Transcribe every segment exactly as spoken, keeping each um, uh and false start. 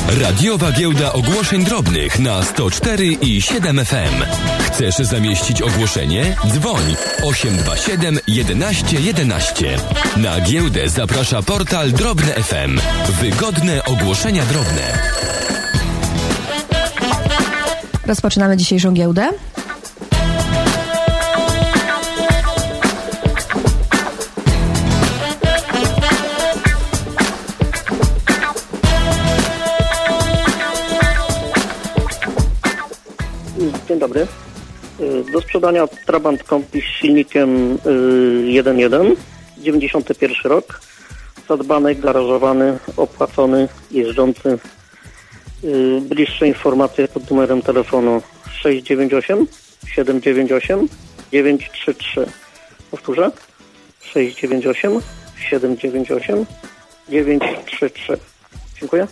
Radiowa Giełda Ogłoszeń Drobnych na sto cztery i siedem F M. Chcesz zamieścić ogłoszenie? Dzwoń osiem dwa siedem jedenaście jedenaście. Na giełdę zaprasza portal Drobne F M. Wygodne ogłoszenia drobne. Rozpoczynamy dzisiejszą giełdę. Dzień dobry. Do sprzedania Trabant Compi z silnikiem jeden jeden, dziewięćdziesiąty pierwszy rok. Zadbany, garażowany, opłacony, jeżdżący. Bliższe informacje pod numerem telefonu sześć dziewięć osiem siedem dziewięć osiem dziewięć trzy trzy. Powtórzę. sześć dziewięć osiem siedem dziewięć osiem dziewięć trzy trzy. Dziękuję.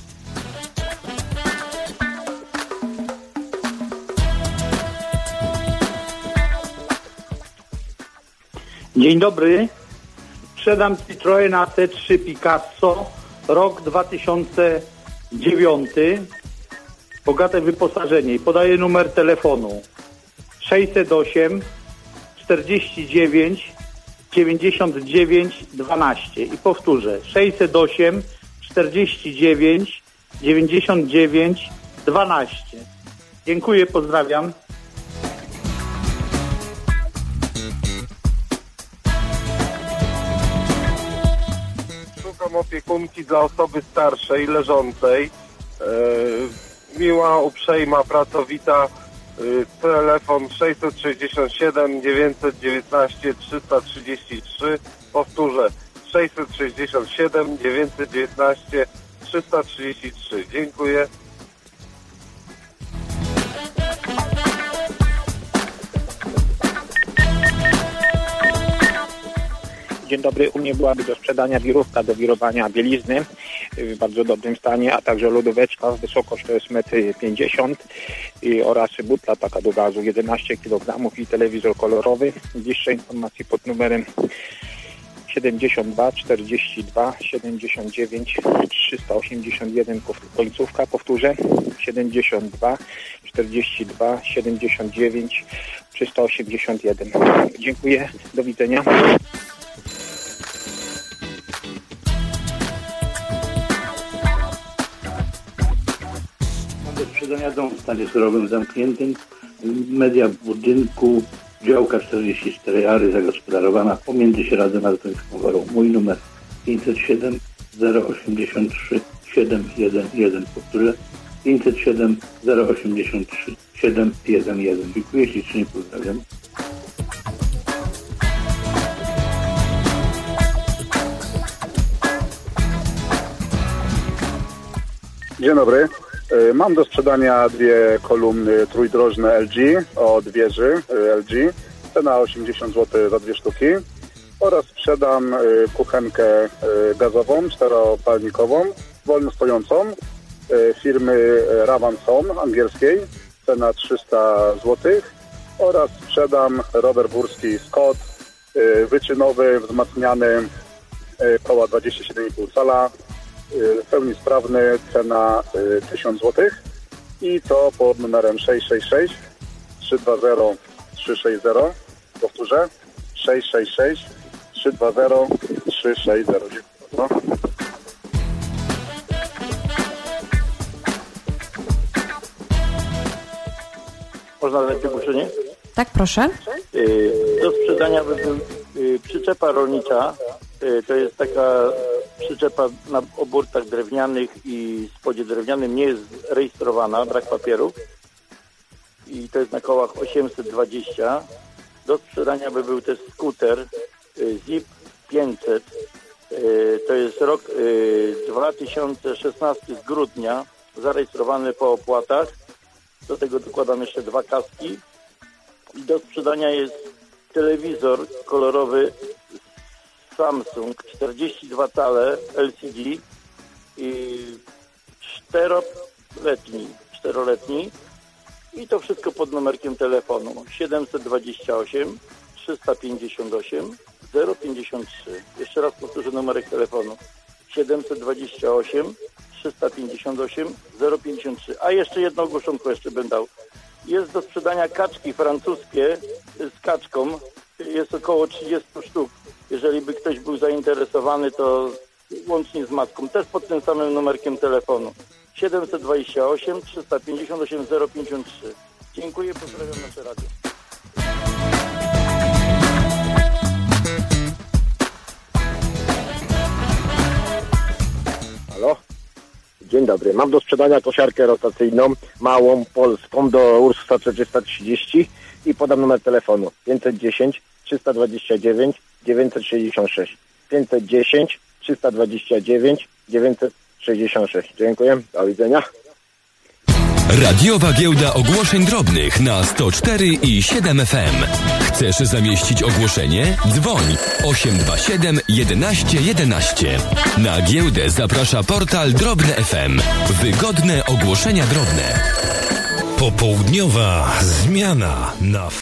Dzień dobry. Sprzedam Citroena C trzy Picasso, rok dwa tysiące dziewiąty. Bogate wyposażenie. I podaję numer telefonu sześćset osiem czterdzieści dziewięć dziewięćdziesiąt dziewięć dwanaście. I powtórzę sześćset osiem czterdzieści dziewięć dziewięćdziesiąt dziewięć dwanaście. Dziękuję, pozdrawiam. Opiekunki dla osoby starszej, leżącej. E, miła, uprzejma, pracowita. E, telefon sześćset sześćdziesiąt siedem dziewięćset dziewiętnaście trzysta trzydzieści trzy. Powtórzę sześćset sześćdziesiąt siedem dziewięćset dziewiętnaście trzysta trzydzieści trzy. Dziękuję. Dzień dobry, u mnie byłaby do sprzedania wirówka do wirowania bielizny w bardzo dobrym stanie, a także lodóweczka, wysokość to jest metr pięćdziesiąt oraz butla taka do gazu jedenaście kilogramów i telewizor kolorowy. Bliższe informacje pod numerem siedemdziesiąt dwa czterdzieści dwa siedemdziesiąt dziewięć trzysta osiemdziesiąt jeden końcówka, powtórzę siedemdziesiąt dwa czterdzieści dwa siedemdziesiąt dziewięć trzysta osiemdziesiąt jeden. Dziękuję, do widzenia. Do sprzedania dom w stanie surowym zamkniętym, media w budynku, działka czterdzieści cztery ary zagospodarowana pomiędzy Śradem a Zatońską Górą. Mój numer pięćset siedem zero osiemdziesiąt trzy siedem jeden jeden. Powtórzę pięćset siedem zero osiemdziesiąt trzy siedem jeden jeden. Dziękuję ślicznie, pozdrawiam. Dzień dobry. Mam do sprzedania dwie kolumny trójdrożne L G od wieży L G. Cena osiemdziesiąt złotych za dwie sztuki. Oraz sprzedam kuchenkę gazową, czteropalnikową, wolno stojącą firmy Ravanson angielskiej. Cena trzysta złotych. Oraz sprzedam rower górski Scott wyczynowy, wzmacniany, koła dwadzieścia siedem i pół cala. W pełni sprawny, cena tysiąc złotych i to pod numerem sześć sześć sześć trzy dwa zero trzy sześć zero. Powtórzę sześć sześć sześć trzy dwa zero trzy sześć zero. Dziękuję. Można zadać ogłoszenie? Tak, proszę. Do sprzedania przyczepa rolnicza. To jest taka przyczepa na oburtach drewnianych i spodzie drewnianym, nie jest rejestrowana, brak papierów. I to jest na kołach osiemset dwadzieścia. Do sprzedania by był też skuter Zip pięćset. To jest rok dwa tysiące szesnasty z grudnia, zarejestrowany po opłatach. Do tego dokładam jeszcze dwa kaski. I do sprzedania jest telewizor kolorowy Samsung czterdzieści dwa cale L C D i czteroletni, czteroletni i to wszystko pod numerkiem telefonu siedemset dwadzieścia osiem trzysta pięćdziesiąt osiem zero pięćdziesiąt trzy. Jeszcze raz powtórzę numerek telefonu siedemset dwadzieścia osiem trzysta pięćdziesiąt osiem zero pięćdziesiąt trzy. A jeszcze jedno ogłoszonko jeszcze będę dał. Jest do sprzedania kaczki francuskie z kaczką. Jest około trzydzieści sztuk. Jeżeli by ktoś był zainteresowany, to łącznie z matką. Też pod tym samym numerkiem telefonu. siedemset dwadzieścia osiem trzysta pięćdziesiąt osiem zero pięćdziesiąt trzy. Dziękuję, pozdrawiam nasze radio. Halo? Dzień dobry. Mam do sprzedania kosiarkę rotacyjną, małą, polską, do Ursusa czterysta trzydzieści i podam numer telefonu pięćset dziesięć trzysta dwadzieścia dziewięć dziewięćset sześćdziesiąt sześć. pięćset dziesięć trzysta dwadzieścia dziewięć dziewięćset sześćdziesiąt sześć. Dziękuję. Do widzenia. Radiowa Giełda Ogłoszeń Drobnych na sto cztery i siedem F M. Chcesz zamieścić ogłoszenie? Dzwoń osiem dwa siedem jedenaście jedenaście. Na giełdę zaprasza portal Drobne F M. Wygodne ogłoszenia drobne. Popołudniowa zmiana na